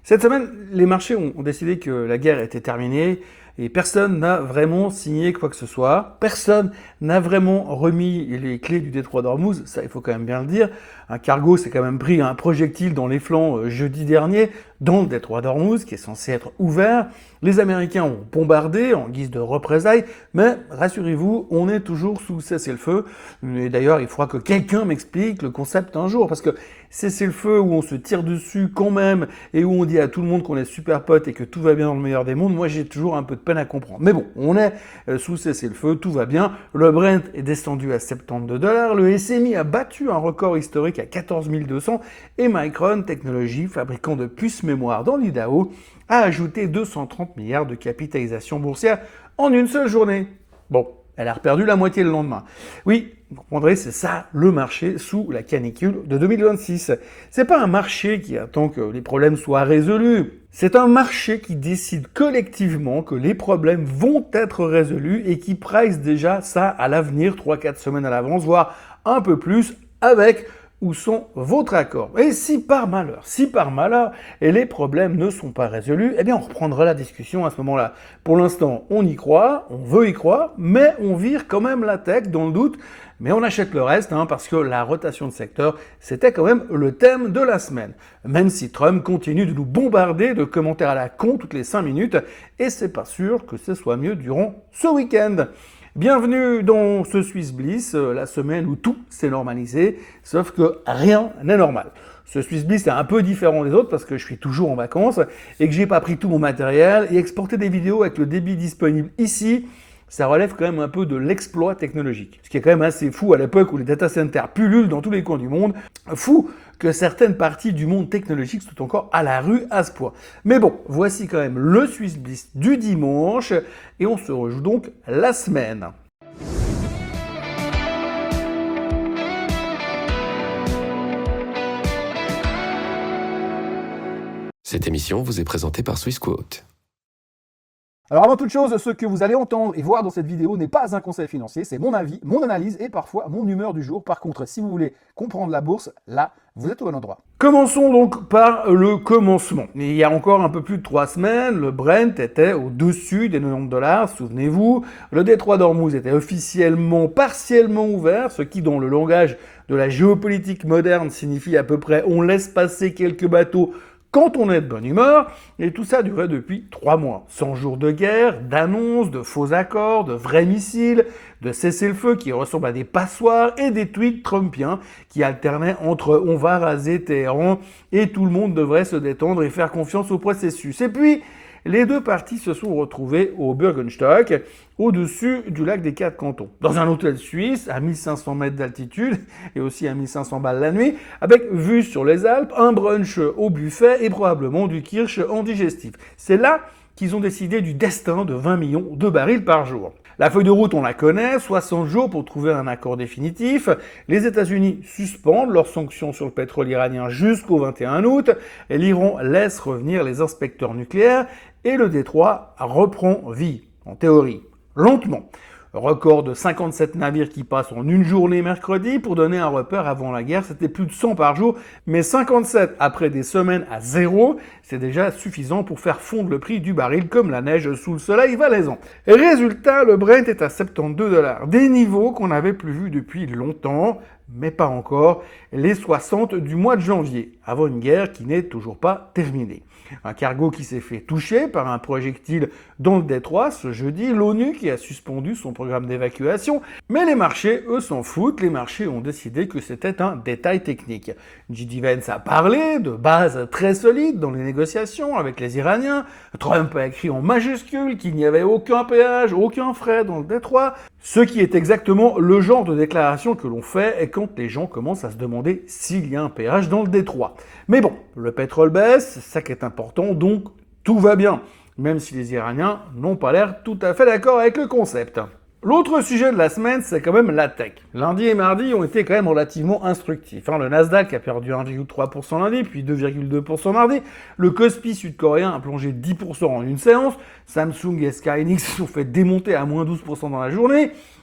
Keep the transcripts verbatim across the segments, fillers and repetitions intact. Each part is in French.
Cette semaine, les marchés ont décidé que la guerre était terminée et personne n'a vraiment signé quoi que ce soit. Personne n'a vraiment remis les clés du détroit d'Ormuz, ça il faut quand même bien le dire. Un cargo s'est quand même pris un projectile dans les flancs jeudi dernier dans le détroit d'Ormuz qui est censé être ouvert. Les Américains ont bombardé en guise de représailles, mais rassurez-vous, on est toujours sous cessez-le-feu. Et d'ailleurs, il faudra que quelqu'un m'explique le concept un jour, parce que cessez-le-feu où on se tire dessus quand même et où on dit à tout le monde qu'on est super potes et que tout va bien dans le meilleur des mondes, moi j'ai toujours un peu de peine à comprendre. Mais bon, on est sous cessez-le-feu, tout va bien. Le Brent est descendu à soixante-douze dollars, le S M I a battu un record historique à quatorze mille deux cents et Micron Technology, fabricant de puces mémoire dans l'Idaho, a ajouté deux cent trente milliards de capitalisation boursière en une seule journée. Bon, elle a reperdu la moitié le lendemain. Oui, vous comprendrez, c'est ça le marché sous la canicule de deux mille vingt-six. C'est pas un marché qui attend que les problèmes soient résolus. C'est un marché qui décide collectivement que les problèmes vont être résolus et qui price déjà ça à l'avenir, trois à quatre semaines à l'avance, voire un peu plus, avec ou sans votre accord. Et si par malheur, si par malheur, et les problèmes ne sont pas résolus, eh bien on reprendra la discussion à ce moment-là. Pour l'instant, on y croit, on veut y croire, mais on vire quand même la tech dans le doute, mais on achète le reste, hein, parce que la rotation de secteur, c'était quand même le thème de la semaine. Même si Trump continue de nous bombarder de commentaires à la con toutes les cinq minutes, et c'est pas sûr que ce soit mieux durant ce week-end. Bienvenue dans ce Swiss Bliss, la semaine où tout s'est normalisé, sauf que rien n'est normal. Ce Swiss Bliss est un peu différent des autres parce que je suis toujours en vacances et que j'ai pas pris tout mon matériel et exporter des vidéos avec le débit disponible ici, ça relève quand même un peu de l'exploit technologique. Ce qui est quand même assez fou à l'époque où les data centers pullulent dans tous les coins du monde. Fou que certaines parties du monde technologique soient encore à la rue à ce point. Mais bon, voici quand même le Swiss Bliss du dimanche et on se rejoue donc la semaine. Cette émission vous est présentée par Swissquote. Alors avant toute chose, ce que vous allez entendre et voir dans cette vidéo n'est pas un conseil financier, c'est mon avis, mon analyse et parfois mon humeur du jour. Par contre, si vous voulez comprendre la bourse, là, vous êtes au bon endroit. Commençons donc par le commencement. Il y a encore un peu plus de trois semaines, le Brent était au-dessus des quatre-vingt-dix dollars, souvenez-vous. Le détroit d'Ormuz était officiellement, partiellement ouvert, ce qui dans le langage de la géopolitique moderne signifie à peu près on laisse passer quelques bateaux quand on est de bonne humeur, et tout ça durait depuis trois mois. cent jours de guerre, d'annonces, de faux accords, de vrais missiles, de cessez-le-feu qui ressemblent à des passoires et des tweets trumpiens qui alternaient entre on va raser Téhéran et tout le monde devrait se détendre et faire confiance au processus. Et puis, les deux parties se sont retrouvées au Bürgenstock, au-dessus du lac des Quatre Cantons, dans un hôtel suisse à mille cinq cents mètres d'altitude et aussi à mille cinq cents balles la nuit, avec vue sur les Alpes, un brunch au buffet et probablement du kirsch en digestif. C'est là qu'ils ont décidé du destin de vingt millions de barils par jour. La feuille de route, on la connaît, soixante jours pour trouver un accord définitif. Les États-Unis suspendent leurs sanctions sur le pétrole iranien jusqu'au vingt et un août. L'Iran laisse revenir les inspecteurs nucléaires et le détroit reprend vie, en théorie, lentement. Record de cinquante-sept navires qui passent en une journée mercredi. Pour donner un repère, avant la guerre, c'était plus de cent par jour. Mais cinquante-sept après des semaines à zéro, c'est déjà suffisant pour faire fondre le prix du baril comme la neige sous le soleil valaisan. Résultat, le Brent est à soixante-douze dollars. Des niveaux qu'on n'avait plus vus depuis longtemps, mais pas encore, les soixante du mois de janvier, avant une guerre qui n'est toujours pas terminée. Un cargo qui s'est fait toucher par un projectile dans le détroit ce jeudi, l'ONU qui a suspendu son programme d'évacuation, mais les marchés, eux, s'en foutent, les marchés ont décidé que c'était un détail technique. J D Vance a parlé de bases très solides dans les négociations avec les Iraniens, Trump a écrit en majuscule qu'il n'y avait aucun péage, aucun frais dans le détroit, ce qui est exactement le genre de déclaration que l'on fait quand les gens commencent à se demander s'il y a un péage dans le détroit. Mais bon, le pétrole baisse, c'est ça qui est important, donc tout va bien, même si les Iraniens n'ont pas l'air tout à fait d'accord avec le concept. L'autre sujet de la semaine, c'est quand même la tech. Lundi et mardi ont été quand même relativement instructifs. Hein, le Nasdaq a perdu un virgule trois pour cent lundi, puis deux virgule deux pour cent mardi. Le Kospi sud-coréen a plongé dix pour cent en une séance. Samsung et Sky Hynix se sont fait démonter à moins douze pour cent dans la journée.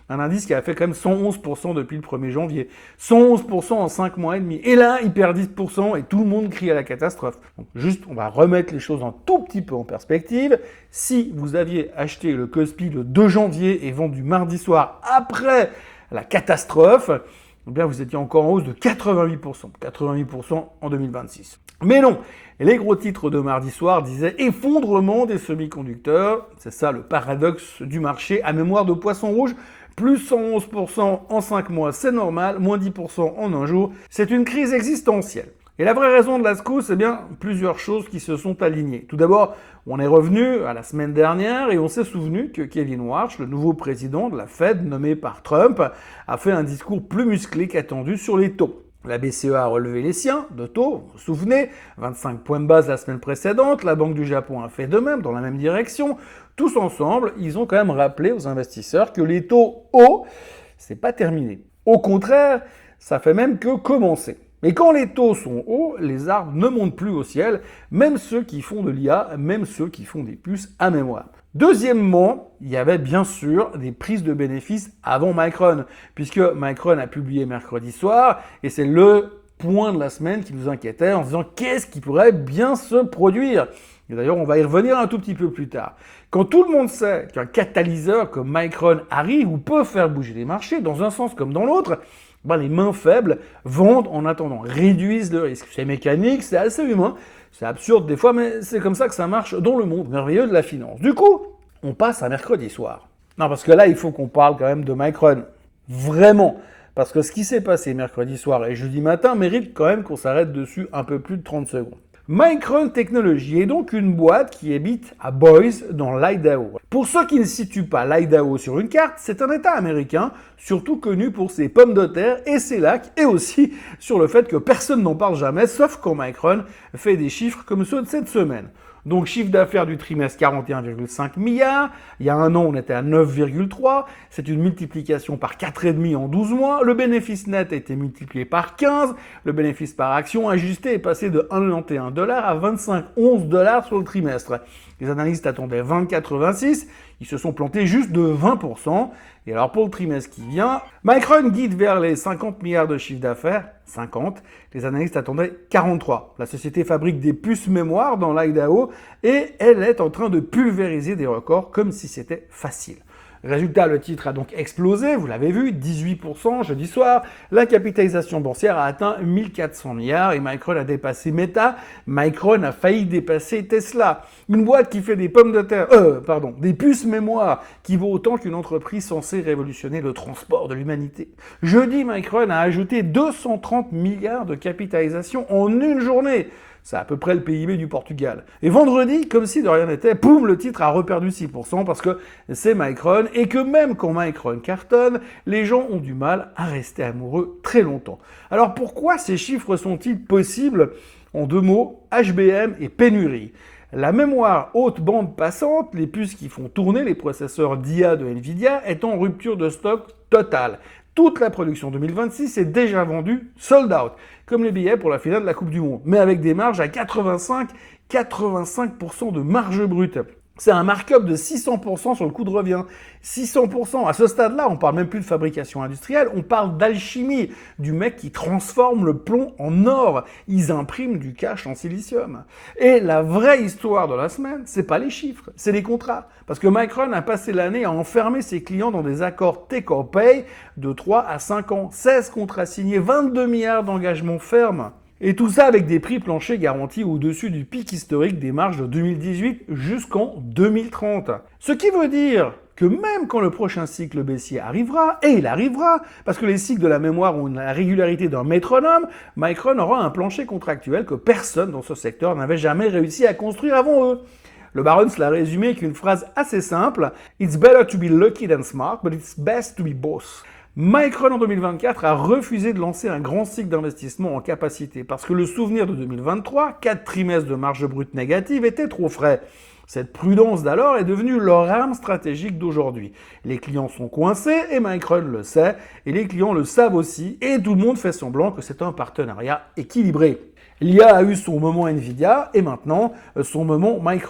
Un indice qui a fait quand même cent onze pour cent depuis le premier janvier. cent onze pour cent en cinq mois et demi. Et là, il perd dix pour cent et tout le monde crie à la catastrophe. Donc, juste, on va remettre les choses un tout petit peu en perspective. Si vous aviez acheté le Kospi le deux janvier et vendu mardi soir après la catastrophe, eh bien, vous étiez encore en hausse de quatre-vingt-huit pour cent. quatre-vingt-huit pour cent en deux mille vingt-six. Mais non, les gros titres de mardi soir disaient effondrement des semi-conducteurs. C'est ça le paradoxe du marché. À mémoire de poisson rouge, plus cent onze pour cent en cinq mois, c'est normal. Moins dix pour cent en un jour. C'est une crise existentielle. Et la vraie raison de la secousse, c'est bien plusieurs choses qui se sont alignées. Tout d'abord, on est revenu à la semaine dernière et on s'est souvenu que Kevin Warsh, le nouveau président de la Fed nommé par Trump, a fait un discours plus musclé qu'attendu sur les taux. La B C E a relevé les siens de taux, vous vous souvenez, vingt-cinq points de base la semaine précédente, la Banque du Japon a fait de même, dans la même direction. Tous ensemble, ils ont quand même rappelé aux investisseurs que les taux hauts, c'est pas terminé. Au contraire, ça fait même que commencer. Mais quand les taux sont hauts, les arbres ne montent plus au ciel, même ceux qui font de l'I A, même ceux qui font des puces à mémoire. Deuxièmement, il y avait bien sûr des prises de bénéfices avant Micron, puisque Micron a publié mercredi soir, et c'est le point de la semaine qui nous inquiétait en se disant qu'est-ce qui pourrait bien se produire. Et d'ailleurs, on va y revenir un tout petit peu plus tard. Quand tout le monde sait qu'un catalyseur comme Micron arrive ou peut faire bouger les marchés, dans un sens comme dans l'autre, ben les mains faibles vendent en attendant, réduisent le risque. C'est mécanique, c'est assez humain. C'est absurde des fois, mais c'est comme ça que ça marche dans le monde merveilleux de la finance. Du coup, on passe à mercredi soir. Non, parce que là, il faut qu'on parle quand même de Micron. Vraiment. Parce que ce qui s'est passé mercredi soir et jeudi matin mérite quand même qu'on s'arrête dessus un peu plus de trente secondes. Micron Technology est donc une boîte qui habite à Boise, dans l'Idaho. Pour ceux qui ne situent pas l'Idaho sur une carte, c'est un État américain, surtout connu pour ses pommes de terre et ses lacs, et aussi sur le fait que personne n'en parle jamais, sauf quand Micron fait des chiffres comme ceux de cette semaine. Donc chiffre d'affaires du trimestre quarante et un virgule cinq milliards, il y a un an on était à neuf virgule trois, c'est une multiplication par quatre virgule cinq en douze mois, le bénéfice net a été multiplié par quinze, le bénéfice par action ajusté est passé de un virgule quatre-vingt-onze dollars à vingt-cinq virgule onze dollars sur le trimestre. Les analystes attendaient vingt virgule quatre-vingt-six, ils se sont plantés juste de vingt pour cent. Et alors pour le trimestre qui vient, Micron guide vers les cinquante milliards de chiffre d'affaires, cinquante, les analystes attendaient quarante-trois. La société fabrique des puces mémoire dans l'Idaho et elle est en train de pulvériser des records comme si c'était facile. Résultat, le titre a donc explosé, vous l'avez vu, dix-huit pour cent jeudi soir. La capitalisation boursière a atteint mille quatre cents milliards et Micron a dépassé Meta. Micron a failli dépasser Tesla. Une boîte qui fait des pommes de terre, euh, pardon, des puces mémoire qui vaut autant qu'une entreprise censée révolutionner le transport de l'humanité. Jeudi, Micron a ajouté deux cent trente milliards de capitalisation en une journée. C'est à peu près le P I B du Portugal. Et vendredi, comme si de rien n'était, poum, le titre a reperdu six pour cent parce que c'est Micron et que même quand Micron cartonne, les gens ont du mal à rester amoureux très longtemps. Alors pourquoi ces chiffres sont-ils possibles? En deux mots, H B M et pénurie. La mémoire haute bande passante, les puces qui font tourner les processeurs d'I A de Nvidia, est en rupture de stock totale. Toute la production deux mille vingt-six est déjà vendue sold out, comme les billets pour la finale de la Coupe du Monde, mais avec des marges à quatre-vingt-cinq à quatre-vingt-cinq pour cent de marge brute. C'est un markup de six cents pour cent sur le coût de revient. six cents pour cent. À ce stade-là, on parle même plus de fabrication industrielle, on parle d'alchimie, du mec qui transforme le plomb en or. Ils impriment du cash en silicium. Et la vraie histoire de la semaine, c'est pas les chiffres, c'est les contrats. Parce que Micron a passé l'année à enfermer ses clients dans des accords take or pay de trois à cinq ans. seize contrats signés, vingt-deux milliards d'engagements fermes. Et tout ça avec des prix planchers garantis au-dessus du pic historique des marges de deux mille dix-huit jusqu'en deux mille trente. Ce qui veut dire que même quand le prochain cycle baissier arrivera, et il arrivera, parce que les cycles de la mémoire ont la régularité d'un métronome, Micron aura un plancher contractuel que personne dans ce secteur n'avait jamais réussi à construire avant eux. Le Barons l'a résumé avec une phrase assez simple « It's better to be lucky than smart, but it's best to be both ». Micron en deux mille vingt-quatre a refusé de lancer un grand cycle d'investissement en capacité parce que le souvenir de deux mille vingt-trois, quatre trimestres de marge brute négative, était trop frais. Cette prudence d'alors est devenue leur arme stratégique d'aujourd'hui. Les clients sont coincés et Micron le sait, et les clients le savent aussi, et tout le monde fait semblant que c'est un partenariat équilibré. L'I A a eu son moment Nvidia et maintenant son moment Micron.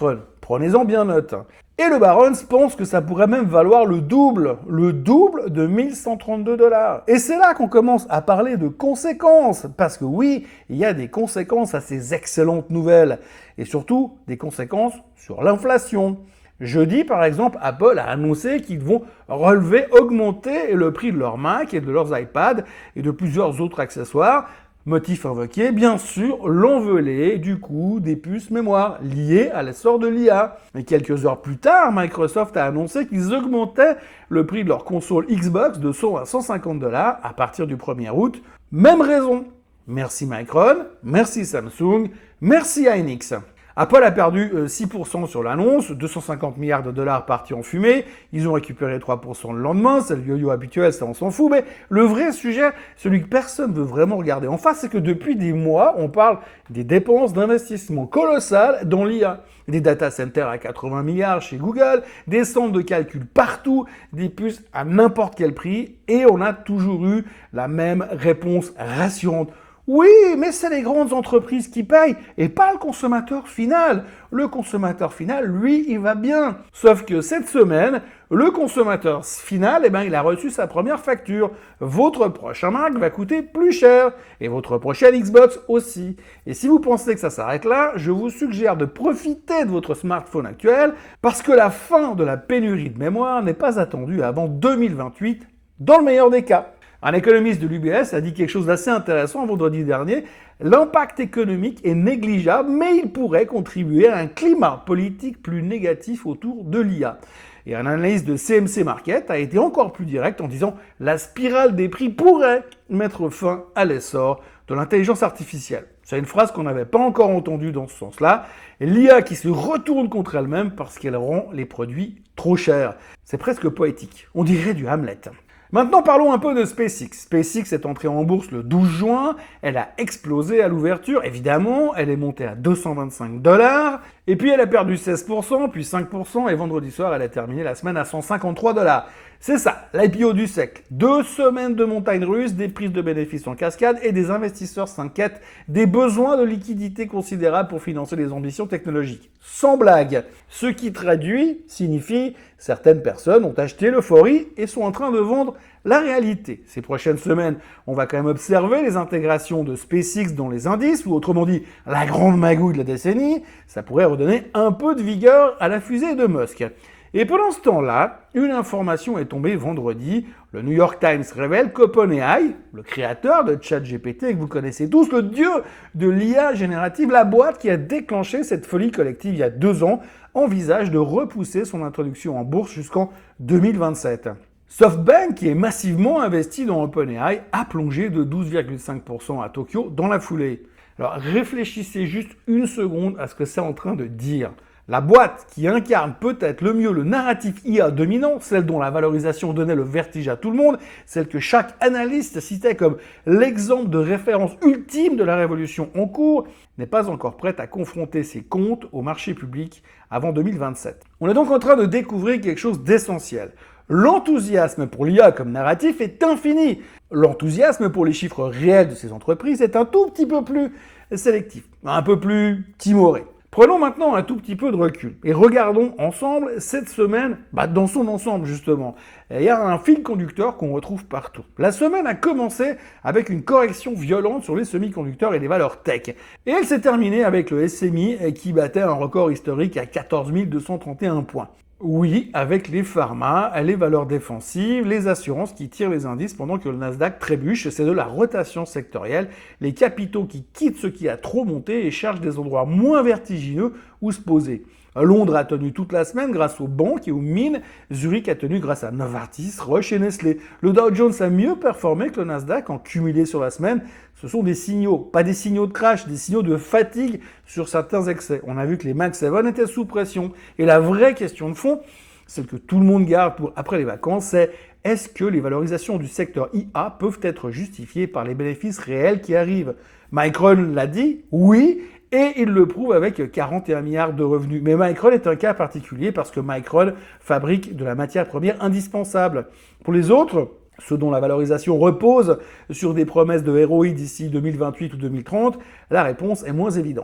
Prenez-en bien note. Et le Barron's pense que ça pourrait même valoir le double, le double de mille cent trente-deux dollars. Et c'est là qu'on commence à parler de conséquences, parce que oui, il y a des conséquences à ces excellentes nouvelles, et surtout des conséquences sur l'inflation. Jeudi, par exemple, Apple a annoncé qu'ils vont relever, augmenter le prix de leurs Mac et de leurs iPads et de plusieurs autres accessoires. Motif invoqué, bien sûr, l'envolée du coût des puces mémoire liées à l'essor de l'I A. Et quelques heures plus tard, Microsoft a annoncé qu'ils augmentaient le prix de leur console Xbox de cent à cent cinquante dollars à partir du premier août. Même raison. Merci Micron, merci Samsung, merci Hynix. Apple a perdu six pour cent sur l'annonce, deux cent cinquante milliards de dollars partis en fumée, ils ont récupéré trois pour cent le lendemain, c'est le yo-yo habituel, ça on s'en fout, mais le vrai sujet, celui que personne ne veut vraiment regarder en face, c'est que depuis des mois, on parle des dépenses d'investissement colossales dans l'I A. Des data centers à quatre-vingts milliards chez Google, des centres de calcul partout, des puces à n'importe quel prix, et on a toujours eu la même réponse rassurante. Oui, mais c'est les grandes entreprises qui payent et pas le consommateur final. Le consommateur final, lui, il va bien. Sauf que cette semaine, le consommateur final, eh ben, il a reçu sa première facture. Votre prochain Mac va coûter plus cher et votre prochaine Xbox aussi. Et si vous pensez que ça s'arrête là, je vous suggère de profiter de votre smartphone actuel parce que la fin de la pénurie de mémoire n'est pas attendue avant deux mille vingt-huit, dans le meilleur des cas. Un économiste de l'U B S a dit quelque chose d'assez intéressant vendredi dernier. L'impact économique est négligeable, mais il pourrait contribuer à un climat politique plus négatif autour de l'I A. Et un analyste de C M C Market a été encore plus direct en disant « La spirale des prix pourrait mettre fin à l'essor de l'intelligence artificielle ». C'est une phrase qu'on n'avait pas encore entendue dans ce sens-là. L'I A qui se retourne contre elle-même parce qu'elle rend les produits trop chers. C'est presque poétique. On dirait du Hamlet. Maintenant, parlons un peu de SpaceX. SpaceX est entrée en bourse le douze juin, elle a explosé à l'ouverture, évidemment, elle est montée à deux cent vingt-cinq dollars, et puis elle a perdu seize pour cent, puis cinq pour cent, et vendredi soir, elle a terminé la semaine à cent cinquante-trois dollars. C'est ça, l'I P O du siècle. Deux semaines de montagne russe, des prises de bénéfices en cascade, et des investisseurs s'inquiètent des besoins de liquidité considérables pour financer les ambitions technologiques. Sans blague. Ce qui traduit, signifie, certaines personnes ont acheté l'euphorie et sont en train de vendre la réalité. Ces prochaines semaines, on va quand même observer les intégrations de SpaceX dans les indices, ou autrement dit, la grande magouille de la décennie. Ça pourrait redonner un peu de vigueur à la fusée de Musk. Et pendant ce temps-là, une information est tombée vendredi. Le New York Times révèle qu'OpenAI, le créateur de ChatGPT, que vous connaissez tous, le dieu de l'I A générative, la boîte qui a déclenché cette folie collective il y a deux ans, envisage de repousser son introduction en bourse jusqu'en deux mille vingt-sept. SoftBank, qui est massivement investi dans OpenAI, a plongé de douze virgule cinq pour cent à Tokyo dans la foulée. Alors réfléchissez juste une seconde à ce que c'est en train de dire. La boîte qui incarne peut-être le mieux le narratif I A dominant, celle dont la valorisation donnait le vertige à tout le monde, celle que chaque analyste citait comme l'exemple de référence ultime de la révolution en cours, n'est pas encore prête à confronter ses comptes au marché public avant deux mille vingt-sept. On est donc en train de découvrir quelque chose d'essentiel. L'enthousiasme pour l'I A comme narratif est infini. L'enthousiasme pour les chiffres réels de ces entreprises est un tout petit peu plus sélectif, un peu plus timoré. Prenons maintenant un tout petit peu de recul et regardons ensemble cette semaine, bah dans son ensemble justement. Il y a un fil conducteur qu'on retrouve partout. La semaine a commencé avec une correction violente sur les semi-conducteurs et les valeurs tech. Et elle s'est terminée avec le S M I qui battait un record historique à quatorze mille deux cent trente et un points. Oui, avec les pharma, les valeurs défensives, les assurances qui tirent les indices pendant que le Nasdaq trébuche, c'est de la rotation sectorielle, les capitaux qui quittent ce qui a trop monté et cherchent des endroits moins vertigineux où se poser. Londres a tenu toute la semaine grâce aux banques et aux mines, Zurich a tenu grâce à Novartis, Roche et Nestlé. Le Dow Jones a mieux performé que le Nasdaq en cumulé sur la semaine. Ce sont des signaux, pas des signaux de crash, des signaux de fatigue sur certains excès. On a vu que les Mag sept étaient sous pression. Et la vraie question de fond, celle que tout le monde garde pour après les vacances, c'est est-ce que les valorisations du secteur I A peuvent être justifiées par les bénéfices réels qui arrivent? Micron l'a dit, oui, et il le prouve avec quarante et un milliards de revenus. Mais Micron est un cas particulier parce que Micron fabrique de la matière première indispensable. Pour les autres, ceux dont la valorisation repose sur des promesses de R O I d'ici deux mille vingt-huit ou deux mille trente, la réponse est moins évidente.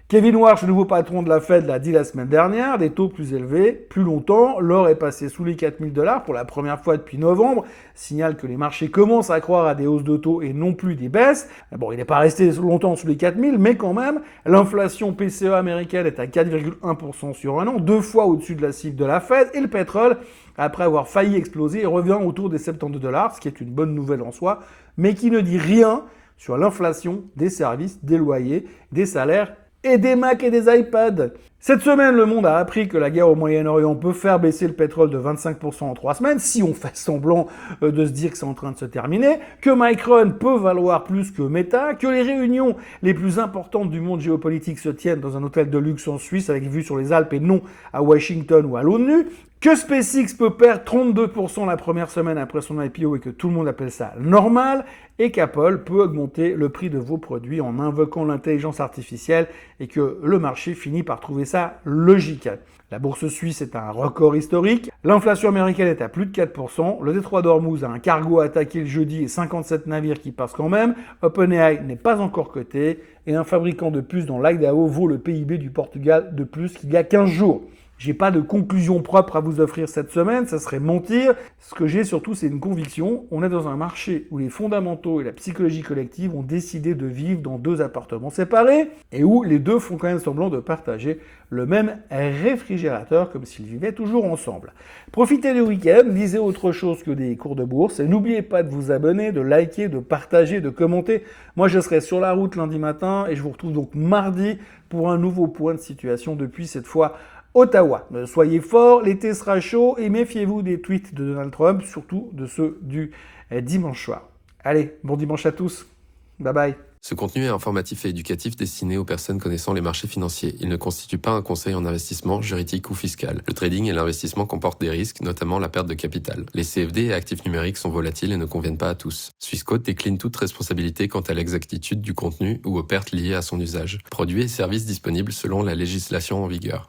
Kevin Warsh, le nouveau patron de la Fed, l'a dit la semaine dernière, des taux plus élevés, plus longtemps, l'or est passé sous les quatre mille dollars pour la première fois depuis novembre, signale que les marchés commencent à croire à des hausses de taux et non plus des baisses. Bon, il n'est pas resté longtemps sous les quatre mille, mais quand même, l'inflation P C E américaine est à quatre virgule un pour cent sur un an, deux fois au-dessus de la cible de la Fed, et le pétrole, après avoir failli exploser, revient autour des soixante-douze dollars, ce qui est une bonne nouvelle en soi, mais qui ne dit rien sur l'inflation des services, des loyers, des salaires et des Macs et des iPads. Cette semaine, le monde a appris que la guerre au Moyen-Orient peut faire baisser le pétrole de vingt-cinq pour cent en trois semaines, si on fait semblant de se dire que c'est en train de se terminer, que Micron peut valoir plus que Meta, que les réunions les plus importantes du monde géopolitique se tiennent dans un hôtel de luxe en Suisse avec vue sur les Alpes et non à Washington ou à l'ONU, que SpaceX peut perdre trente-deux pour cent la première semaine après son I P O et que tout le monde appelle ça normal, et qu'Apple peut augmenter le prix de vos produits en invoquant l'intelligence artificielle et que le marché finit par trouver ça logique. La bourse suisse est à un record historique, l'inflation américaine est à plus de quatre pour cent, le détroit d'Ormuz a un cargo attaqué le jeudi et cinquante-sept navires qui passent quand même, OpenAI n'est pas encore coté et un fabricant de puces dans l'Idaho vaut le P I B du Portugal de plus qu'il y a quinze jours. J'ai pas de conclusion propre à vous offrir cette semaine, ça serait mentir. Ce que j'ai surtout, c'est une conviction. On est dans un marché où les fondamentaux et la psychologie collective ont décidé de vivre dans deux appartements séparés et où les deux font quand même semblant de partager le même réfrigérateur comme s'ils vivaient toujours ensemble. Profitez du week-end, lisez autre chose que des cours de bourse et n'oubliez pas de vous abonner, de liker, de partager, de commenter. Moi, je serai sur la route lundi matin et je vous retrouve donc mardi pour un nouveau point de situation depuis cette fois Ottawa. Soyez forts, l'été sera chaud et méfiez-vous des tweets de Donald Trump, surtout de ceux du dimanche soir. Allez, bon dimanche à tous. Bye bye. Ce contenu est informatif et éducatif destiné aux personnes connaissant les marchés financiers. Il ne constitue pas un conseil en investissement, juridique ou fiscal. Le trading et l'investissement comportent des risques, notamment la perte de capital. Les C F D et actifs numériques sont volatiles et ne conviennent pas à tous. Swissquote décline toute responsabilité quant à l'exactitude du contenu ou aux pertes liées à son usage. Produits et services disponibles selon la législation en vigueur.